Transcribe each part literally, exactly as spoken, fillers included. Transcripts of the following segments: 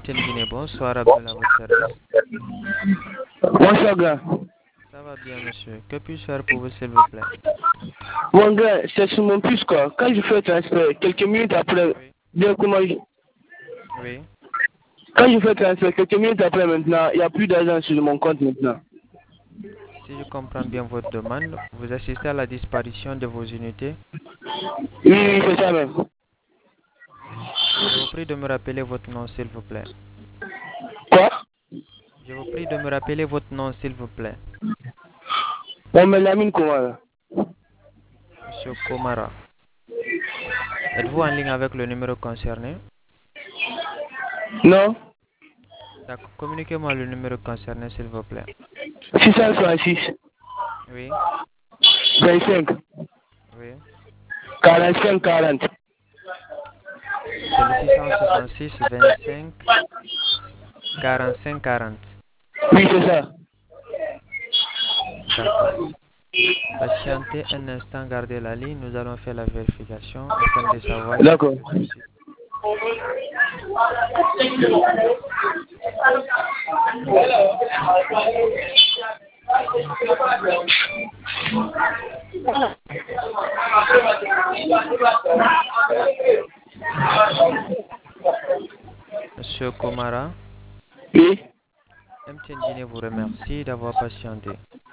Tien Guinée, bonsoir Abdullah, votre service. Bonsoir, grand. Ça va bien, monsieur. Que puis-je faire pour vous, s'il vous plaît? Mon grand, c'est sur mon puce, quoi. Quand je fais le transfert, quelques minutes après, Oui. directement, je- Oui. quand je fais le transfert, quelques minutes après maintenant, il n'y a plus d'argent sur mon compte maintenant. Si je comprends bien votre demande, vous assistez à la disparition de vos unités. Oui, oui, c'est ça même. Je vous prie de me rappeler votre nom, s'il vous plaît. Quoi? Je vous prie de me rappeler votre nom, s'il vous plaît. On me l'amine comment là? Monsieur Komara. Êtes-vous en ligne avec le numéro concerné? Non? D'accord. Communiquez-moi le numéro concerné, s'il vous plaît. six cent soixante-six, Oui. vingt-cinq, Oui. quarante-cinq, quarante. C'est le six cent soixante-six vingt-cinq quarante-cinq quarante. Oui, c'est ça. D'accord. Patientez un instant, gardez la ligne. Nous allons faire la vérification afin de savoir si D'accord. vous êtes dessus. Monsieur Komara, Oui? M T N Guinée vous remercie d'avoir patienté.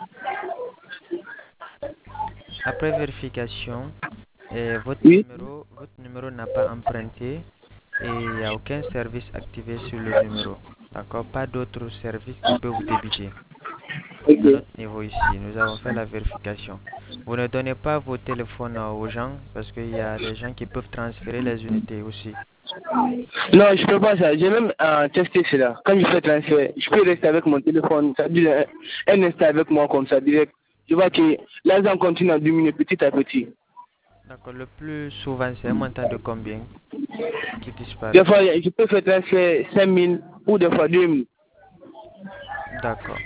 Après vérification, eh, votre Oui? numéro, votre numéro n'a pas emprunté et il n'y a aucun service activé sur le numéro. D'accord? Pas d'autre service qui peut vous débiter. À Ok. notre niveau ici, nous avons fait la vérification. Vous ne donnez pas vos téléphones euh, aux gens parce qu'il y a des gens qui peuvent transférer les unités aussi. Non, je peux pas ça. J'ai même euh, testé cela. Quand je fais transfert, je peux rester avec mon téléphone, ça dit un, un instant avec moi comme ça, direct. Je vois que l'argent continue à diminuer petit à petit. D'accord. Le plus souvent, c'est un montant de combien qui Des disparaît? fois, je peux faire transfert cinq mille ou des fois deux mille. D'accord.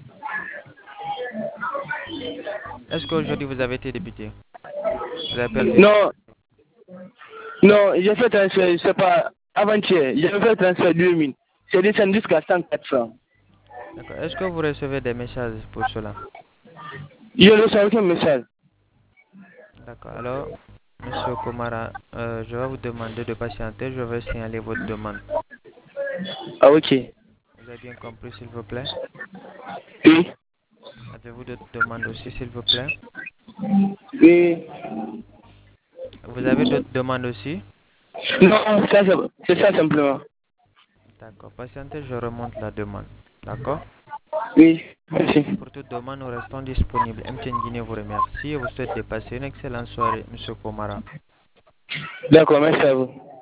Est-ce qu'aujourd'hui vous avez été débité? Vous avez perçu? Non, non, j'ai fait transfert, je sais pas, avant-hier, j'ai fait transfert deux mille. C'est descendu jusqu'à cent quatre francs. D'accord. Est-ce que vous recevez des messages pour cela? Je ne reçois aucun message. D'accord. Alors, Monsieur Komara, euh, je vais vous demander de patienter. Je vais signaler votre demande. Ah, ok. Vous avez bien compris, s'il vous plaît? Oui. Avez-vous d'autres demandes aussi, s'il vous plaît? Oui. Vous avez d'autres demandes aussi? Non, ça, c'est c'est ça simplement. D'accord. Patientez, je remonte la demande. D'accord? Oui, merci. Pour toute demande, nous restons disponibles. M T N Guinée vous remercie et vous souhaite de passer une excellente soirée, Monsieur Komara. D'accord, merci à vous.